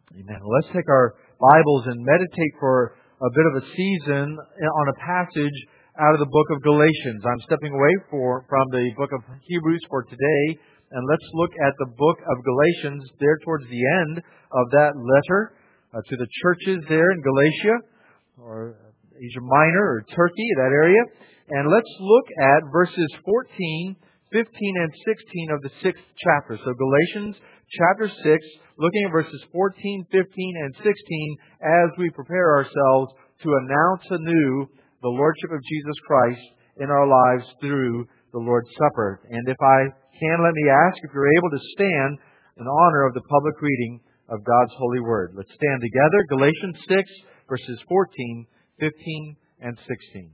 Amen. Let's take our Bibles and meditate for a bit of a season on a passage out of the book of Galatians. I'm stepping away from the book of Hebrews for today, and let's look at the book of Galatians there towards the end of that letter to the churches there in Galatia, or Asia Minor, or Turkey, that area. And let's look at verses 14, 15, and 16 of the 6th chapter. So Galatians chapter 6, looking at verses 14, 15, and 16 as we prepare ourselves to announce anew the Lordship of Jesus Christ in our lives through the Lord's Supper. And if I can, let me ask if you're able to stand in honor of the public reading of God's holy word. Let's stand together. Galatians 6, verses 14, 15, and 16.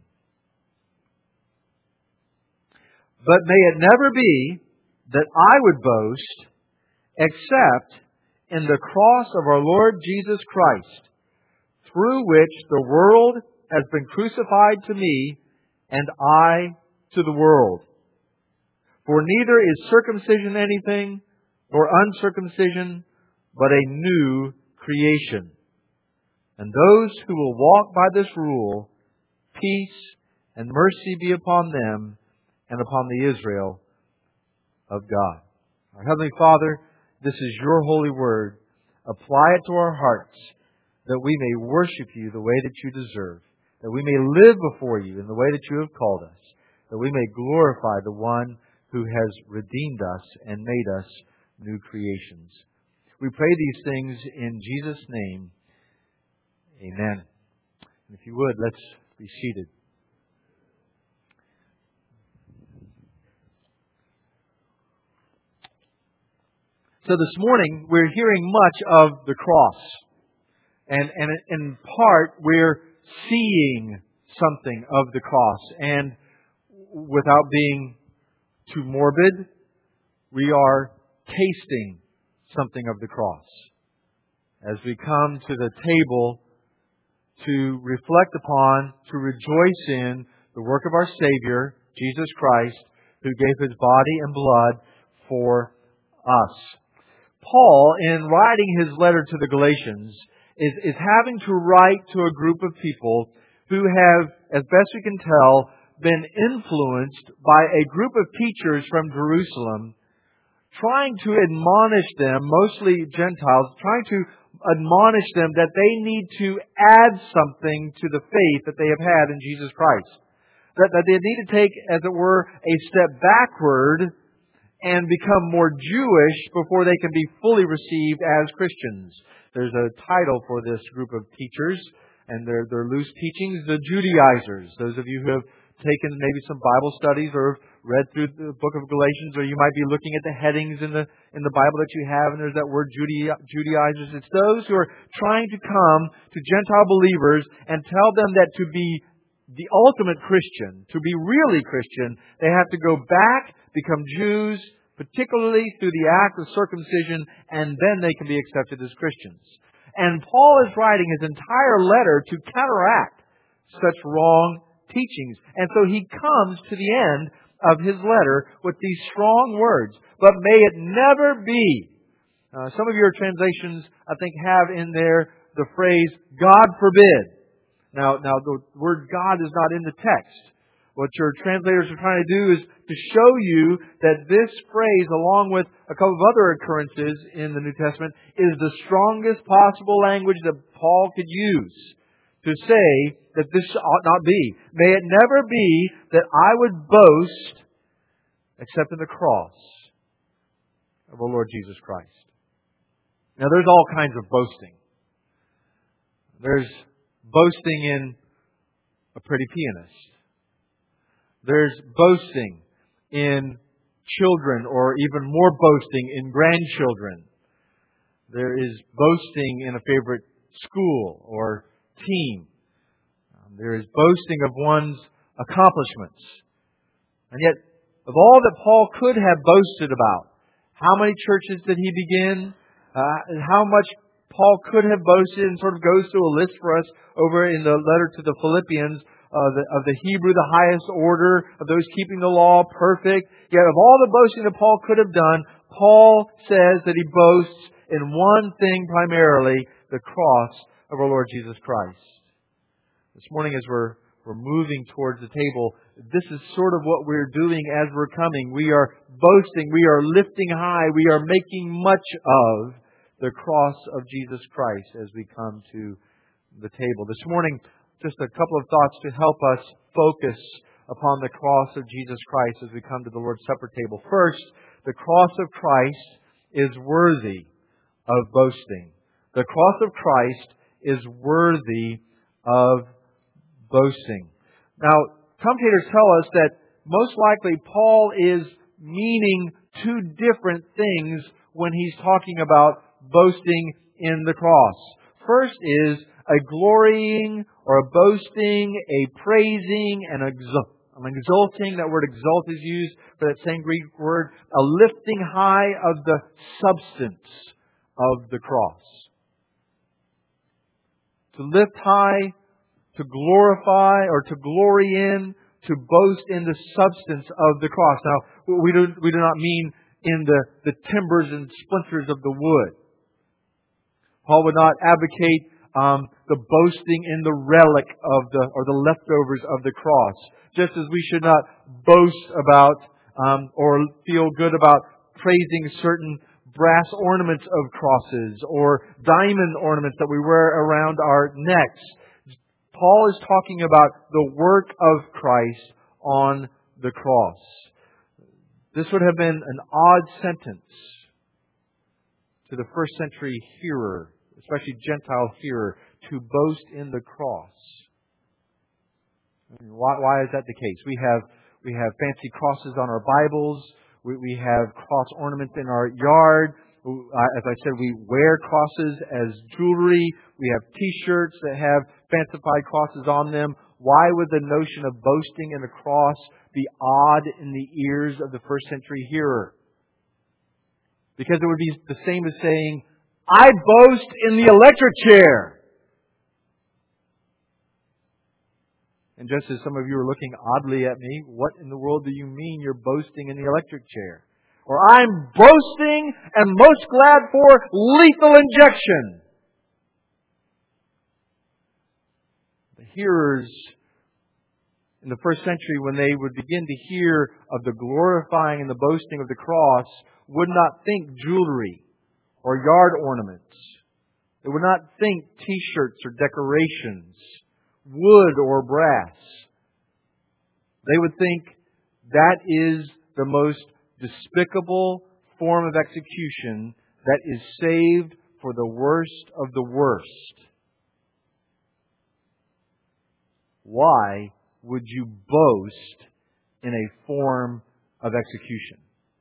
But may it never be that I would boast except in the cross of our Lord Jesus Christ, through which the world has been crucified to me, and I to the world. For neither is circumcision anything, nor uncircumcision, but a new creation. And those who will walk by this rule, peace and mercy be upon them and upon the Israel of God. Our Heavenly Father, this is your holy word. Apply it to our hearts, that we may worship you the way that you deserve, that we may live before you in the way that you have called us, that we may glorify the one who has redeemed us and made us new creations. We pray these things in Jesus' name. Amen. And if you would, let's be seated. So this morning, we're hearing much of the cross. And in part, we're seeing something of the cross. And without being too morbid, we are tasting something of the cross. As we come to the table to reflect upon, to rejoice in the work of our Savior, Jesus Christ, who gave His body and blood for us. Paul, in writing his letter to the Galatians, is having to write to a group of people who have, as best we can tell, been influenced by a group of teachers from Jerusalem, trying to admonish them, mostly Gentiles, trying to admonish them that they need to add something to the faith that they have had in Jesus Christ. That they need to take, as it were, a step backward and become more Jewish before they can be fully received as Christians. There's a title for this group of teachers, and their loose teachings, the Judaizers. Those of you who have taken maybe some Bible studies or read through the book of Galatians, or you might be looking at the headings in the Bible that you have, and there's that word Judaizers. It's those who are trying to come to Gentile believers and tell them that to be the ultimate Christian, to be really Christian, they have to go back, become Jews, particularly through the act of circumcision, and then they can be accepted as Christians. And Paul is writing his entire letter to counteract such wrong teachings. And so he comes to the end of his letter with these strong words. But may it never be. Some of your translations, I think, have in there the phrase, God forbid. Now the word God is not in the text. What your translators are trying to do is to show you that this phrase, along with a couple of other occurrences in the New Testament, is the strongest possible language that Paul could use to say that this ought not be. May it never be that I would boast except in the cross of our Lord Jesus Christ. Now, there's all kinds of boasting. There's boasting in a pretty pianist. There's boasting in children, or even more boasting in grandchildren. There is boasting in a favorite school or team. There is boasting of one's accomplishments. And yet, of all that Paul could have boasted about, how many churches did he begin? How much Paul could have boasted, and sort of goes through a list for us over in the letter to the Philippians of the Hebrew, the highest order, of those keeping the law perfect. Yet of all the boasting that Paul could have done, Paul says that he boasts in one thing primarily, the cross of our Lord Jesus Christ. This morning as we're moving towards the table, this is sort of what we're doing as we're coming. We are boasting, we are lifting high, we are making much of the cross of Jesus Christ as we come to the table. This morning, just a couple of thoughts to help us focus upon the cross of Jesus Christ as we come to the Lord's Supper table. First, the cross of Christ is worthy of boasting. The cross of Christ is worthy of boasting. Now, commentators tell us that most likely Paul is meaning two different things when he's talking about boasting in the cross. First is a glorying or a boasting, a praising, an exalting. That word exalt is used for that same Greek word. A lifting high of the substance of the cross. To lift high, to glorify or to glory in, to boast in the substance of the cross. Now, we do not mean in the timbers and splinters of the wood. Paul would not advocate the boasting in the relic of the leftovers of the cross. Just as we should not boast about or feel good about praising certain brass ornaments of crosses or diamond ornaments that we wear around our necks. Paul is talking about the work of Christ on the cross. This would have been an odd sentence to the first century hearer, especially Gentile hearer, to boast in the cross. Why is that the case? We have fancy crosses on our Bibles. We have cross ornaments in our yard. As I said, we wear crosses as jewelry. We have T-shirts that have fancified crosses on them. Why would the notion of boasting in the cross be odd in the ears of the first century hearer? Because it would be the same as saying, I boast in the electric chair. And just as some of you are looking oddly at me, what in the world do you mean you're boasting in the electric chair? Or I'm boasting and most glad for lethal injection. The hearers in the first century, when they would begin to hear of the glorifying and the boasting of the cross, would not think jewelry or yard ornaments. They would not think T-shirts or decorations, wood or brass. They would think that is the most despicable form of execution that is saved for the worst of the worst. Why would you boast in a form of execution?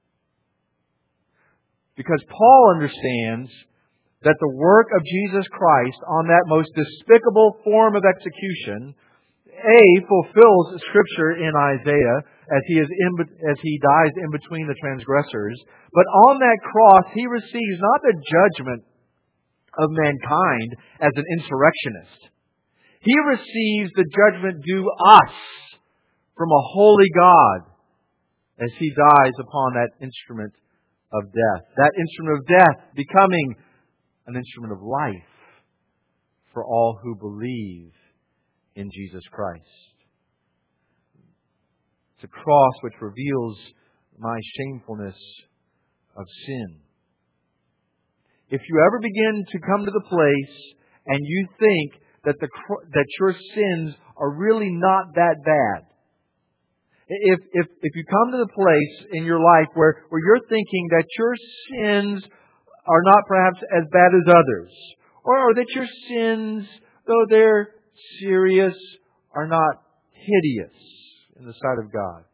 Because Paul understands that the work of Jesus Christ on that most despicable form of execution, fulfills Scripture in Isaiah as he dies in between the transgressors. But on that cross, He receives not the judgment of mankind as an insurrectionist. He receives the judgment due us from a holy God as He dies upon that instrument of death. That instrument of death becoming an instrument of life for all who believe in Jesus Christ. It's a cross which reveals my shamefulness of sin. If you ever begin to come to the place and you think that your sins are really not that bad, if you come to the place in your life where you're thinking that your sins are not perhaps as bad as others, or that your sins, though they're serious, are not hideous in the sight of God,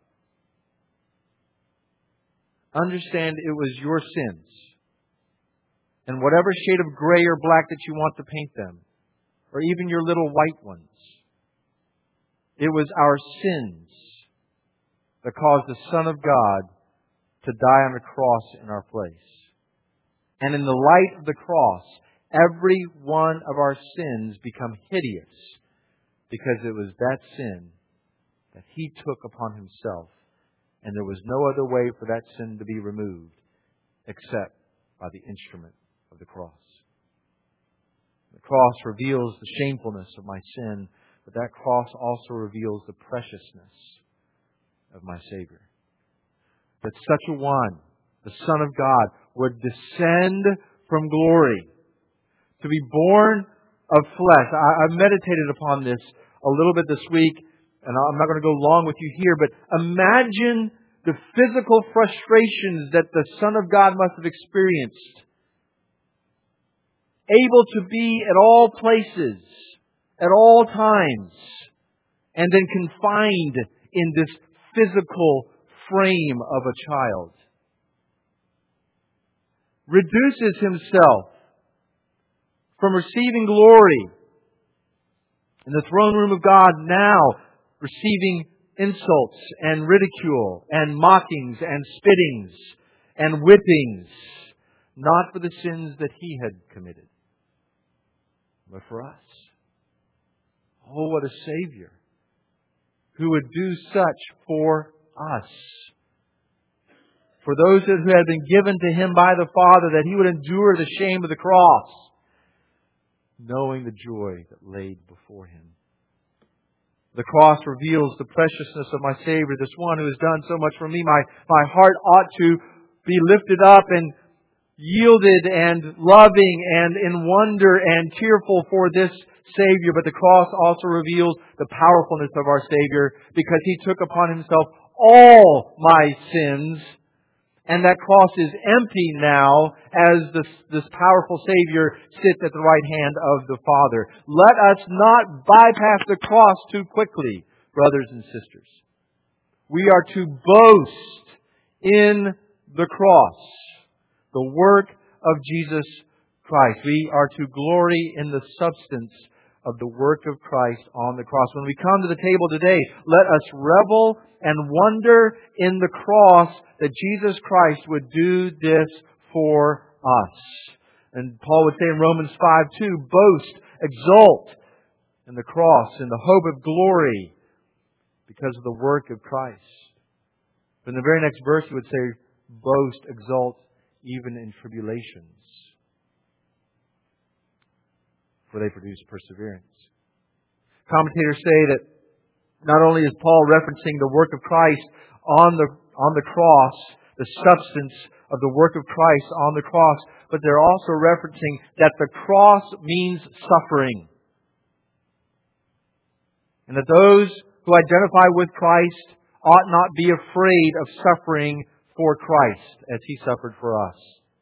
understand it was your sins. And whatever shade of gray or black that you want to paint them, or even your little white ones, it was our sins that caused the Son of God to die on the cross in our place. And in the light of the cross, every one of our sins become hideous because it was that sin that He took upon Himself. And there was no other way for that sin to be removed except by the instrument of of the cross. The cross reveals the shamefulness of my sin, but that cross also reveals the preciousness of my Savior. That such a one, the Son of God, would descend from glory to be born of flesh. I've meditated upon this a little bit this week, and I'm not going to go long with you here, but imagine the physical frustrations that the Son of God must have experienced. Able to be at all places, at all times, and then confined in this physical frame of a child. Reduces himself from receiving glory in the throne room of God, now receiving insults and ridicule and mockings and spittings and whippings, not for the sins that He had committed, but for us. Oh, what a Savior who would do such for us. For those who had been given to Him by the Father, that He would endure the shame of the cross, knowing the joy that laid before Him. The cross reveals the preciousness of my Savior, this one who has done so much for me. My heart ought to be lifted up and yielded and loving and in wonder and tearful for this Savior. But the cross also reveals the powerfulness of our Savior, because He took upon Himself all my sins. And that cross is empty now as this powerful Savior sits at the right hand of the Father. Let us not bypass the cross too quickly, brothers and sisters. We are to boast in the cross, the work of Jesus Christ. We are to glory in the substance of the work of Christ on the cross. When we come to the table today, let us revel and wonder in the cross, that Jesus Christ would do this for us. And Paul would say in Romans 5:2, boast, exult in the cross, in the hope of glory, because of the work of Christ. But in the very next verse he would say, boast, exult, even in tribulations, for they produce perseverance. Commentators say that not only is Paul referencing the work of Christ on the cross, the substance of the work of Christ on the cross, but they're also referencing that the cross means suffering. And that those who identify with Christ ought not be afraid of suffering for Christ as He suffered for us.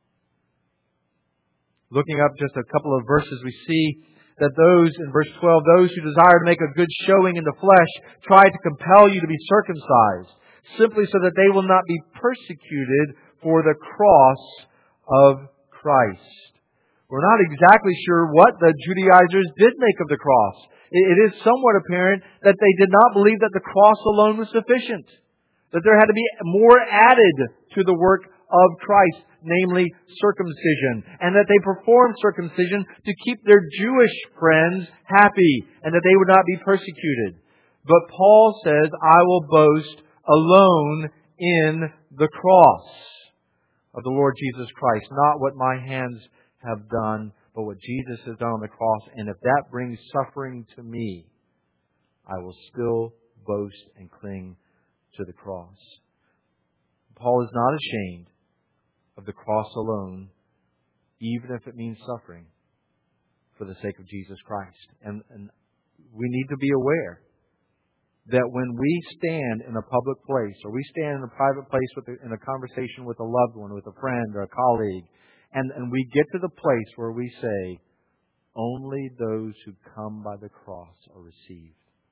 Looking up just a couple of verses, we see that those, in verse 12, those who desire to make a good showing in the flesh try to compel you to be circumcised, simply so that they will not be persecuted for the cross of Christ. We're not exactly sure what the Judaizers did make of the cross. It is somewhat apparent that they did not believe that the cross alone was sufficient, that there had to be more added to the work of Christ, namely circumcision, and that they performed circumcision to keep their Jewish friends happy and that they would not be persecuted. But Paul says, I will boast alone in the cross of the Lord Jesus Christ, not what my hands have done, but what Jesus has done on the cross. And if that brings suffering to me, I will still boast and cling to the cross. Paul is not ashamed of the cross alone, even if it means suffering for the sake of Jesus Christ. And we need to be aware that when we stand in a public place, or we stand in a private place in a conversation with a loved one, with a friend or a colleague, and we get to the place where we say, only those who come by the cross are received.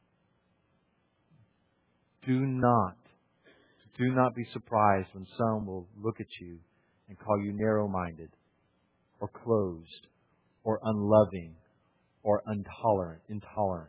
Do not be surprised when some will look at you and call you narrow-minded, or closed, or unloving, or intolerant.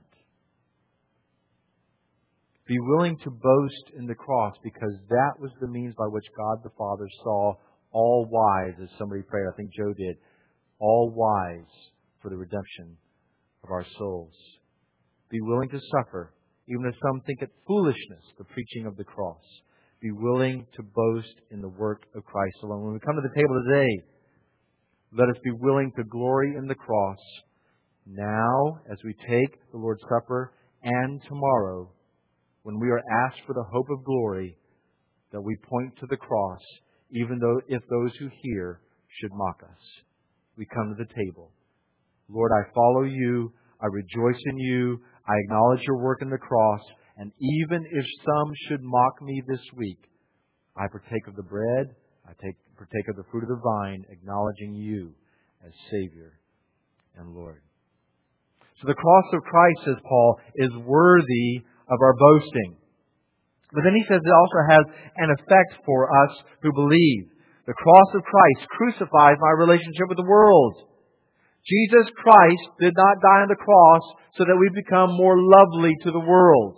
Be willing to boast in the cross, because that was the means by which God the Father saw all wise, as somebody prayed, I think Joe did, all wise for the redemption of our souls. Be willing to suffer, even if some think it foolishness, the preaching of the cross. Be willing to boast in the work of Christ alone. When we come to the table today, Let us be willing to glory in the cross now as we take the Lord's Supper, and tomorrow when we are asked for the hope of glory, that we point to the cross, even though if those who hear should mock us. We come to the table. Lord, I follow You. I rejoice in You. I acknowledge Your work in the cross. And even if some should mock me this week, I partake of the bread, partake of the fruit of the vine, acknowledging You as Savior and Lord. So the cross of Christ, says Paul, is worthy of our boasting. But then he says it also has an effect for us who believe. The cross of Christ crucifies my relationship with the world. Jesus Christ did not die on the cross so that we become more lovely to the world.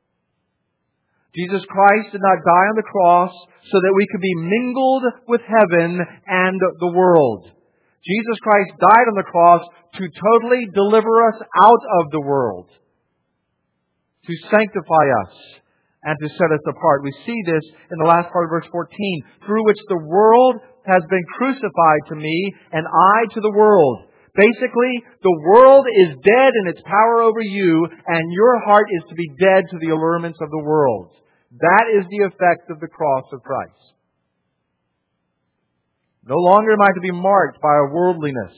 Jesus Christ did not die on the cross so that we could be mingled with heaven and the world. Jesus Christ died on the cross to totally deliver us out of the world, to sanctify us and to set us apart. We see this in the last part of verse 14, through which the world has been crucified to me and I to the world. Basically, the world is dead in its power over you, and your heart is to be dead to the allurements of the world. That is the effect of the cross of Christ. No longer am I to be marked by a worldliness.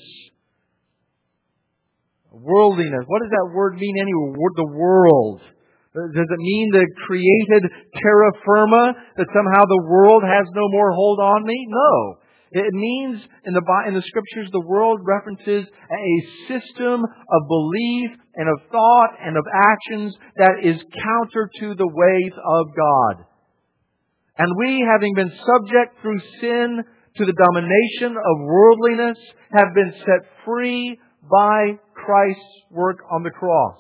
Worldliness. What does that word mean anyway? The world. Does it mean the created terra firma, that somehow the world has no more hold on me? No. It means in the Scriptures, the world references a system of belief and of thought and of actions that is counter to the ways of God. And we, having been subject through sin to the domination of worldliness, have been set free by Christ's work on the cross.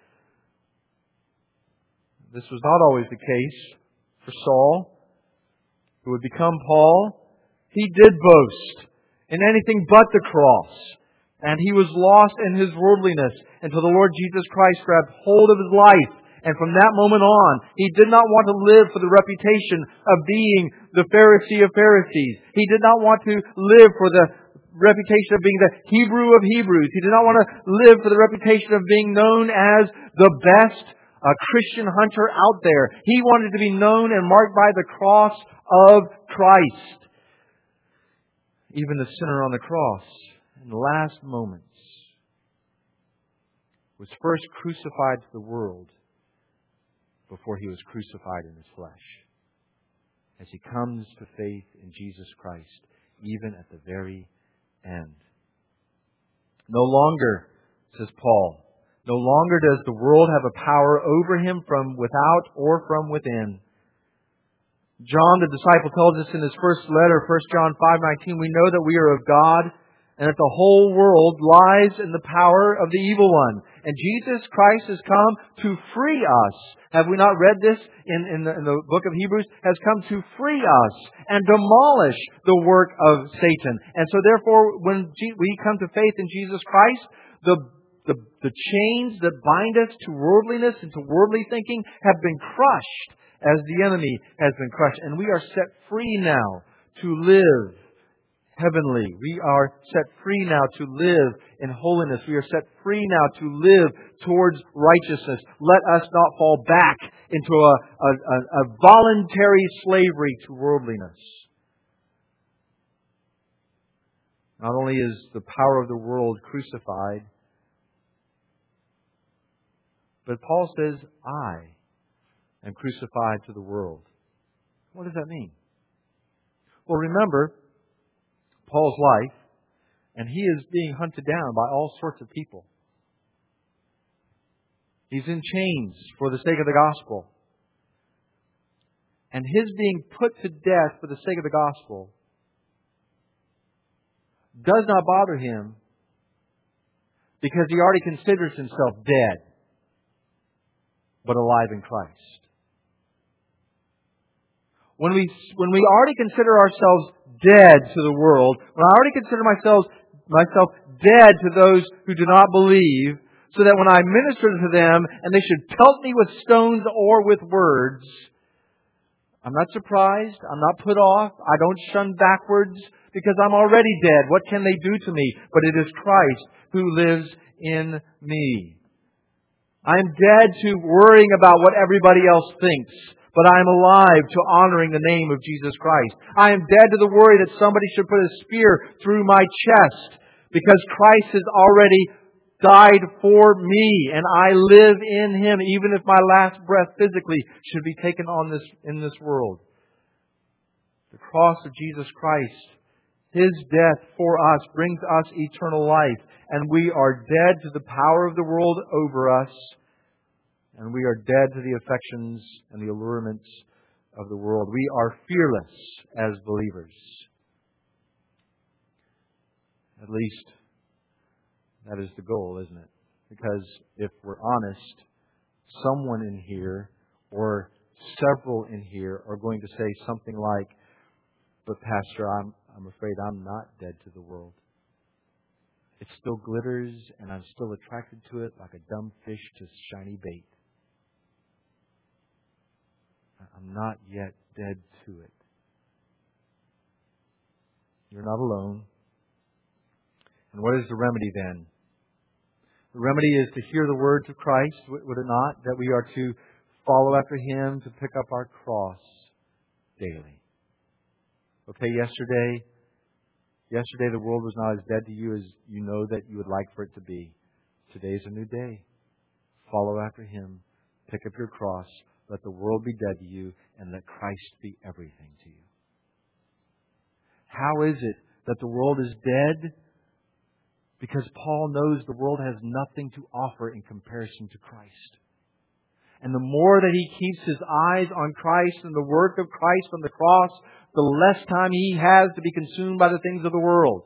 This was not always the case for Saul, who would become Paul. He did boast in anything but the cross. And he was lost in his worldliness until the Lord Jesus Christ grabbed hold of his life. And from that moment on, he did not want to live for the reputation of being the Pharisee of Pharisees. He did not want to live for the reputation of being the Hebrew of Hebrews. He did not want to live for the reputation of being known as the best Christian hunter out there. He wanted to be known and marked by the cross of Christ. Even the sinner on the cross, in the last moments, was first crucified to the world before he was crucified in his flesh. As he comes to faith in Jesus Christ, even at the very end. No longer, says Paul, no longer does the world have a power over him from without or from within. John, the disciple, tells us in his first letter, 1 John 5:19, we know that we are of God and that the whole world lies in the power of the evil one. And Jesus Christ has come to free us. Have we not read this in the book of Hebrews? Has come to free us and demolish the work of Satan. And so therefore, when we come to faith in Jesus Christ, the chains that bind us to worldliness and to worldly thinking have been crushed as the enemy has been crushed. And we are set free now to live heavenly. We are set free now to live in holiness. We are set free now to live towards righteousness. Let us not fall back into a voluntary slavery to worldliness. Not only is the power of the world crucified, but Paul says, I am crucified to the world. What does that mean? Well, remember Paul's life, and he is being hunted down by all sorts of people. He's in chains for the sake of the gospel. And his being put to death for the sake of the gospel does not bother him because he already considers himself dead, but alive in Christ. When we already consider ourselves dead to the world, when I already consider myself dead to those who do not believe, so that when I minister to them and they should pelt me with stones or with words, I'm not surprised, I'm not put off, I don't shun backwards, because I'm already dead. What can they do to me? But it is Christ who lives in me. I am dead to worrying about what everybody else thinks, but I am alive to honoring the name of Jesus Christ. I am dead to the worry that somebody should put a spear through my chest, because Christ has already died for me, and I live in Him, even if my last breath physically should be taken in this world. The cross of Jesus Christ, His death for us, brings us eternal life, and we are dead to the power of the world over us, and we are dead to the affections and the allurements of the world. We are fearless as believers. At least that is the goal, isn't it? Because if we're honest, someone in here or several in here are going to say something like, "But Pastor, I'm afraid I'm not dead to the world. It still glitters and I'm still attracted to it like a dumb fish to shiny bait. I'm not yet dead to it." You're not alone. And what is the remedy then? The remedy is to hear the words of Christ, would it not? That we are to follow after Him, to pick up our cross daily. Okay, yesterday the world was not as dead to you as you know that you would like for it to be. Today's a new day. Follow after Him. Pick up your cross. Let the world be dead to you, and let Christ be everything to you. How is it that the world is dead? Because Paul knows the world has nothing to offer in comparison to Christ. And the more that he keeps his eyes on Christ and the work of Christ on the cross, the less time he has to be consumed by the things of the world.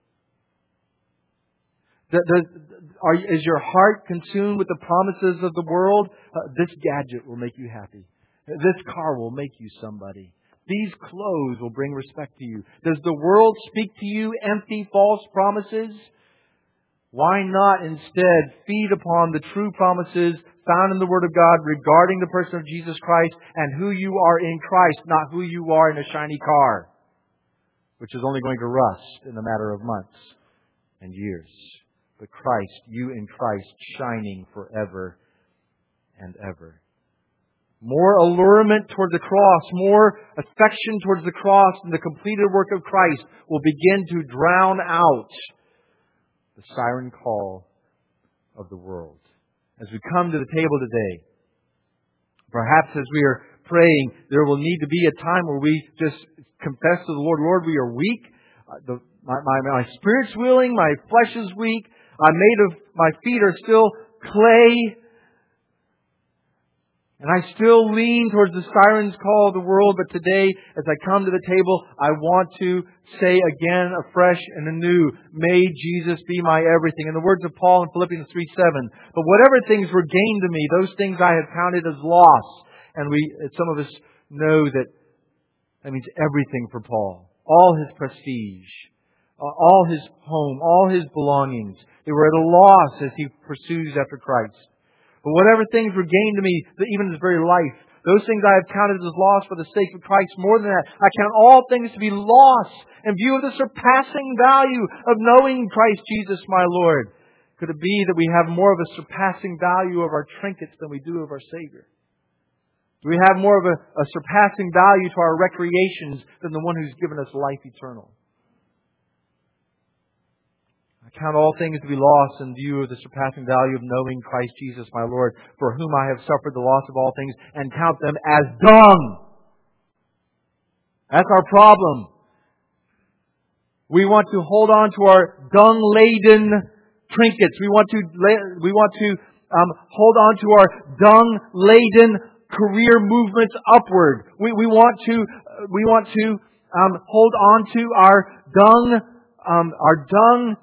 Is your heart consumed with the promises of the world? This gadget will make you happy. This car will make you somebody. These clothes will bring respect to you. Does the world speak to you empty, false promises? Why not instead feed upon the true promises found in the Word of God regarding the person of Jesus Christ and who you are in Christ, not who you are in a shiny car, which is only going to rust in a matter of months and years. But Christ, you in Christ, shining forever and ever. More allurement toward the cross, more affection towards the cross and the completed work of Christ will begin to drown out the siren call of the world. As we come to the table today, perhaps as we are praying, there will need to be a time where we just confess to the Lord, "Lord, we are weak. My spirit's willing, my flesh is weak. My feet are still clay. And I still lean towards the siren's call of the world, but today, as I come to the table, I want to say again, afresh and anew, may Jesus be my everything." In the words of Paul in Philippians 3:7, "But whatever things were gained to me, those things I have counted as loss." And some of us know that means everything for Paul. All his prestige, all his home, all his belongings, they were at a loss as he pursues after Christ. "But whatever things were gained to me, even his very life, those things I have counted as loss for the sake of Christ. More than that, I count all things to be loss in view of the surpassing value of knowing Christ Jesus my Lord." Could it be that we have more of a surpassing value of our trinkets than we do of our Savior? Do we have more of a surpassing value to our recreations than the one who's given us life eternal? "I count all things to be lost in view of the surpassing value of knowing Christ Jesus my Lord, for whom I have suffered the loss of all things, and count them as dung." That's our problem. We want to hold on to our dung-laden trinkets. We want to hold on to our dung-laden career movements upward. We want to hold on to our dung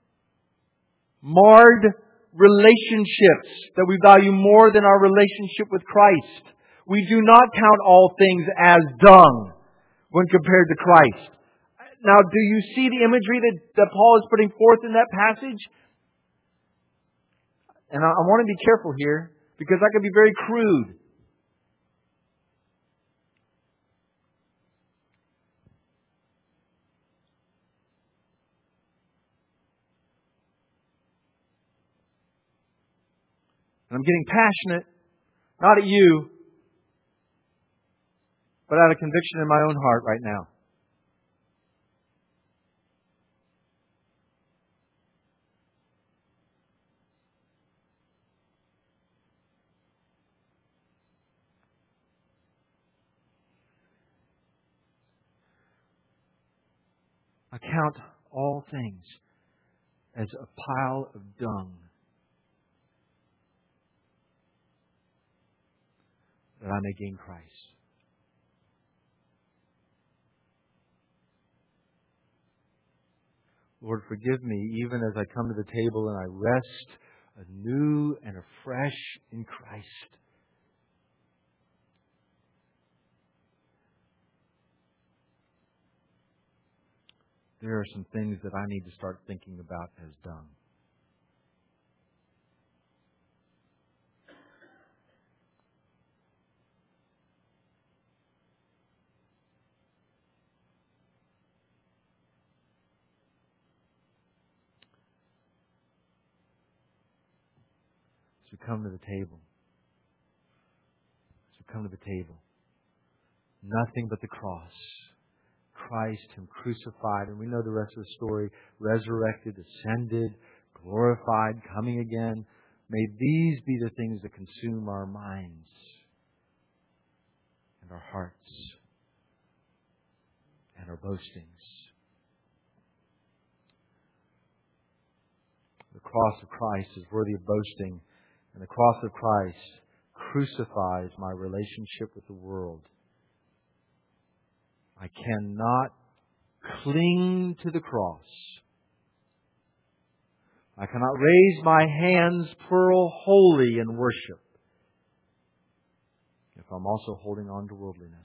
marred relationships that we value more than our relationship with Christ. We do not count all things as dung when compared to Christ. Now, do you see the imagery that Paul is putting forth in that passage? And I want to be careful here because that can be very crude. And I'm getting passionate, not at you, but out of conviction in my own heart right now. I count all things as a pile of dung that I may gain Christ. Lord, forgive me even as I come to the table and I rest anew and afresh in Christ. There are some things that I need to start thinking about as dung. As we come to the table, nothing but the cross. Christ, Him crucified, and we know the rest of the story, resurrected, ascended, glorified, coming again. May these be the things that consume our minds and our hearts and our boastings. The cross of Christ is worthy of boasting, and the cross of Christ crucifies my relationship with the world. I cannot cling to the cross. I cannot raise my hands plural holy in worship if I'm also holding on to worldliness.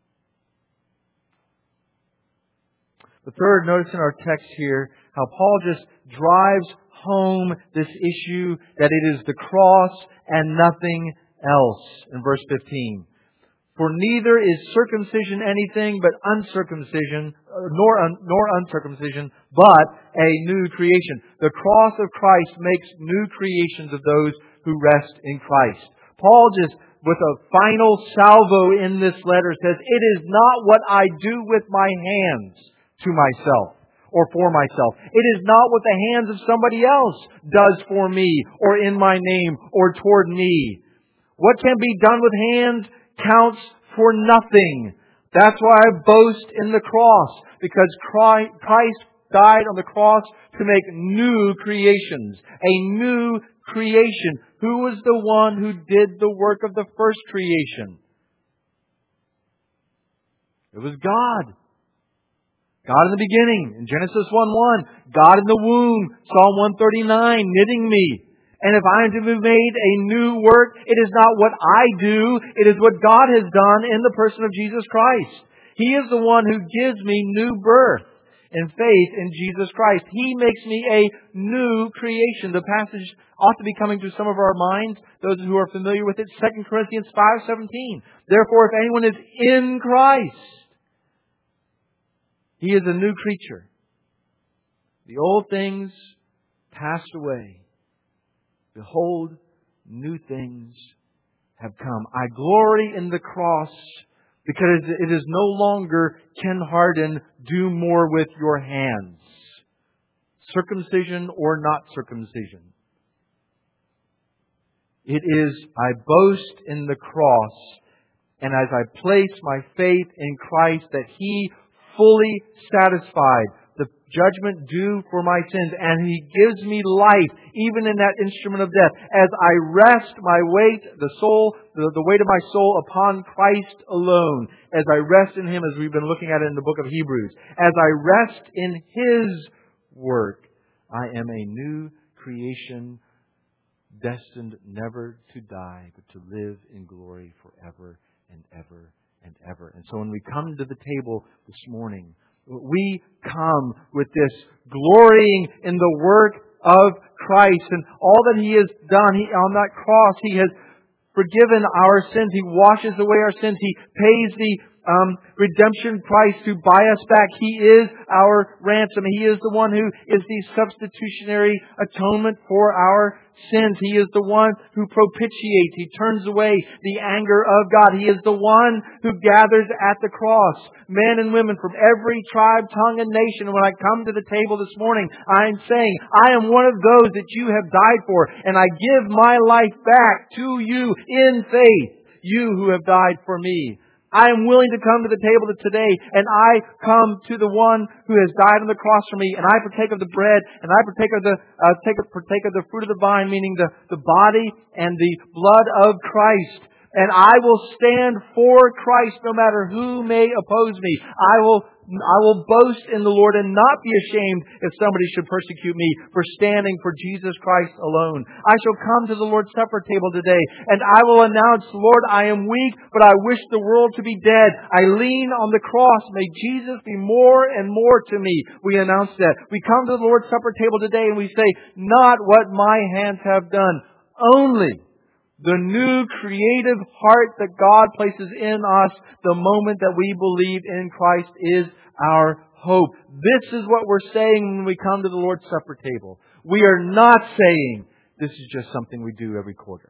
The third, notice in our text here how Paul just drives home this issue that it is the cross and nothing else in verse 15. For neither is circumcision anything but uncircumcision, nor uncircumcision, but a new creation. The cross of Christ makes new creations of those who rest in Christ. Paul just, with a final salvo in this letter, says, it is not what I do with my hands to myself or for myself. It is not what the hands of somebody else does for me or in my name or toward me. What can be done with hands counts for nothing. That's why I boast in the cross, because Christ died on the cross to make new creations. A new creation. Who was the one who did the work of the first creation? It was God. God in the beginning, in Genesis 1:1. God in the womb, Psalm 139, knitting me. And if I am to be made a new work, it is not what I do, it is what God has done in the person of Jesus Christ. He is the one who gives me new birth in faith in Jesus Christ. He makes me a new creation. The passage ought to be coming to some of our minds, those who are familiar with it, 2 Corinthians 5:17. Therefore, if anyone is in Christ, he is a new creature. The old things passed away. Behold, new things have come. I glory in the cross because it is no longer, Ken Hardin, do more with your hands. Circumcision or not circumcision. It is, I boast in the cross, and as I place my faith in Christ that He fully satisfied the judgment due for my sins, and He gives me life, even in that instrument of death. As I rest my weight, the weight of my soul upon Christ alone, as I rest in Him, as we've been looking at it in the book of Hebrews, as I rest in His work, I am a new creation, destined never to die, but to live in glory forever and ever and ever. And so when we come to the table this morning, we come with this glorying in the work of Christ and all that He has done. On that cross, He has forgiven our sins. He washes away our sins. He pays the redemption price to buy us back. He is our ransom. He is the one who is the substitutionary atonement for our sins. He is the one who propitiates. He turns away the anger of God. He is the one who gathers at the cross men and women from every tribe, tongue, and nation. And when I come to the table this morning, I am saying, I am one of those that you have died for, and I give my life back to you in faith, you who have died for me. I am willing to come to the table today, and I come to the one who has died on the cross for me, and I partake of the bread, and I partake of the fruit of the vine, meaning the body and the blood of Christ. And I will stand for Christ no matter who may oppose me. I will boast in the Lord and not be ashamed if somebody should persecute me for standing for Jesus Christ alone. I shall come to the Lord's Supper table today, and I will announce, Lord, I am weak, but I wish the world to be dead. I lean on the cross. May Jesus be more and more to me. We announce that. We come to the Lord's Supper table today and we say, not what my hands have done, only the new creative heart that God places in us the moment that we believe in Christ is our hope. This is what we're saying when we come to the Lord's Supper table. We are not saying this is just something we do every quarter.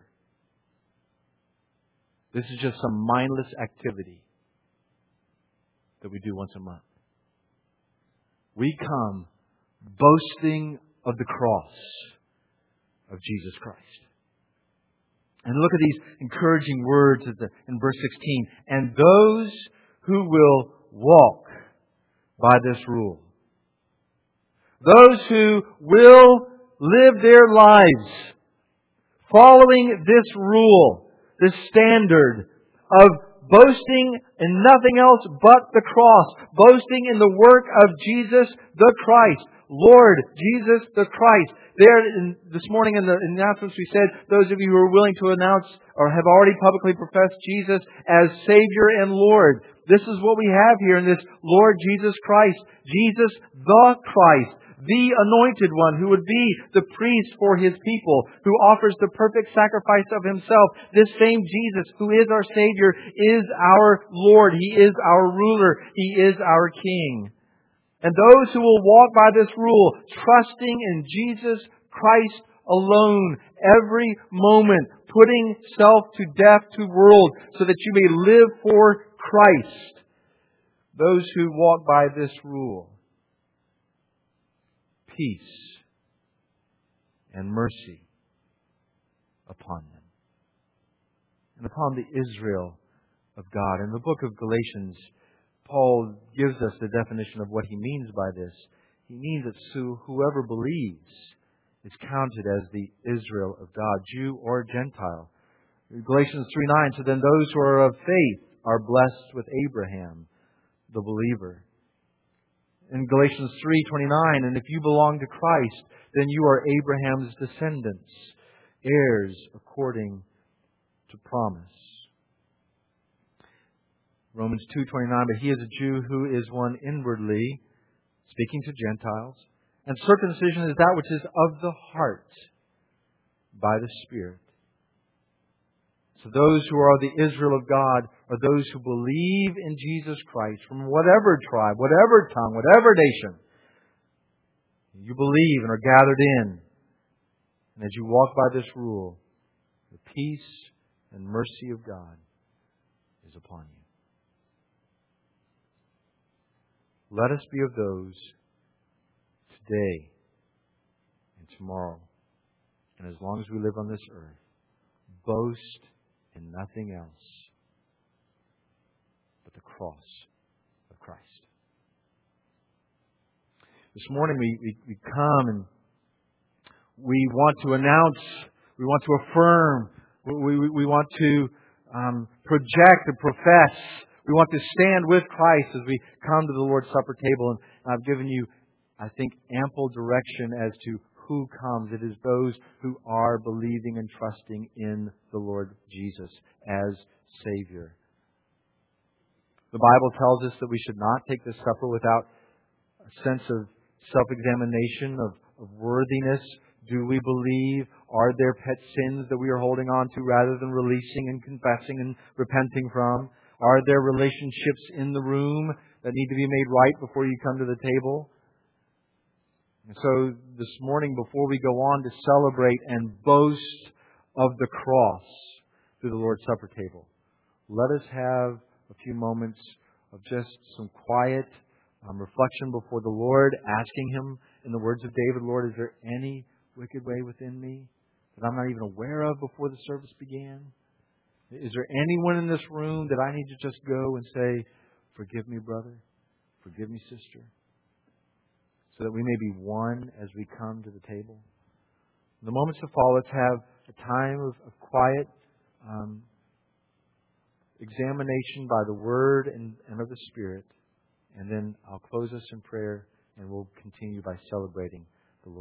This is just some mindless activity that we do once a month. We come boasting of the cross of Jesus Christ. And look at these encouraging words in verse 16. And those who will walk by this rule. Those who will live their lives following this rule, this standard of boasting in nothing else but the cross. Boasting in the work of Jesus the Christ. Lord Jesus the Christ. This morning in the announcements we said, those of you who are willing to announce or have already publicly professed Jesus as Savior and Lord. This is what we have here in this Lord Jesus Christ. Jesus the Christ. The Anointed One who would be the priest for His people. Who offers the perfect sacrifice of Himself. This same Jesus who is our Savior is our Lord. He is our ruler. He is our King. And those who will walk by this rule, trusting in Jesus Christ alone, every moment, putting self to death to world, so that you may live for Christ. Those who walk by this rule, peace and mercy upon them. And upon the Israel of God. In the book of Galatians, Paul gives us the definition of what he means by this. He means that whoever believes is counted as the Israel of God, Jew or Gentile. Galatians 3:9, so then those who are of faith are blessed with Abraham, the believer. In Galatians 3:29, and if you belong to Christ, then you are Abraham's descendants, heirs according to promise. Romans 2:29, but he is a Jew who is one inwardly, speaking to Gentiles, and circumcision is that which is of the heart by the Spirit. So those who are the Israel of God are those who believe in Jesus Christ from whatever tribe, whatever tongue, whatever nation. You believe and are gathered in. And as you walk by this rule, the peace and mercy of God is upon you. Let us be of those today and tomorrow, and as long as we live on this earth, boast in nothing else but the cross of Christ. This morning we come and we want to announce, we want to affirm, we want to project and profess. We want to stand with Christ as we come to the Lord's Supper table. And I've given you, I think, ample direction as to who comes. It is those who are believing and trusting in the Lord Jesus as Savior. The Bible tells us that we should not take this supper without a sense of self-examination, of worthiness. Do we believe? Are there pet sins that we are holding on to rather than releasing and confessing and repenting from? Are there relationships in the room that need to be made right before you come to the table? And so this morning, before we go on to celebrate and boast of the cross through the Lord's Supper table, let us have a few moments of just some quiet reflection before the Lord, asking Him in the words of David, Lord, is there any wicked way within me that I'm not even aware of before the service began? Is there anyone in this room that I need to just go and say, forgive me, brother, forgive me, sister, so that we may be one as we come to the table? In the moments to follow, let's have a time of quiet examination by the Word and of the Spirit. And then I'll close us in prayer, and we'll continue by celebrating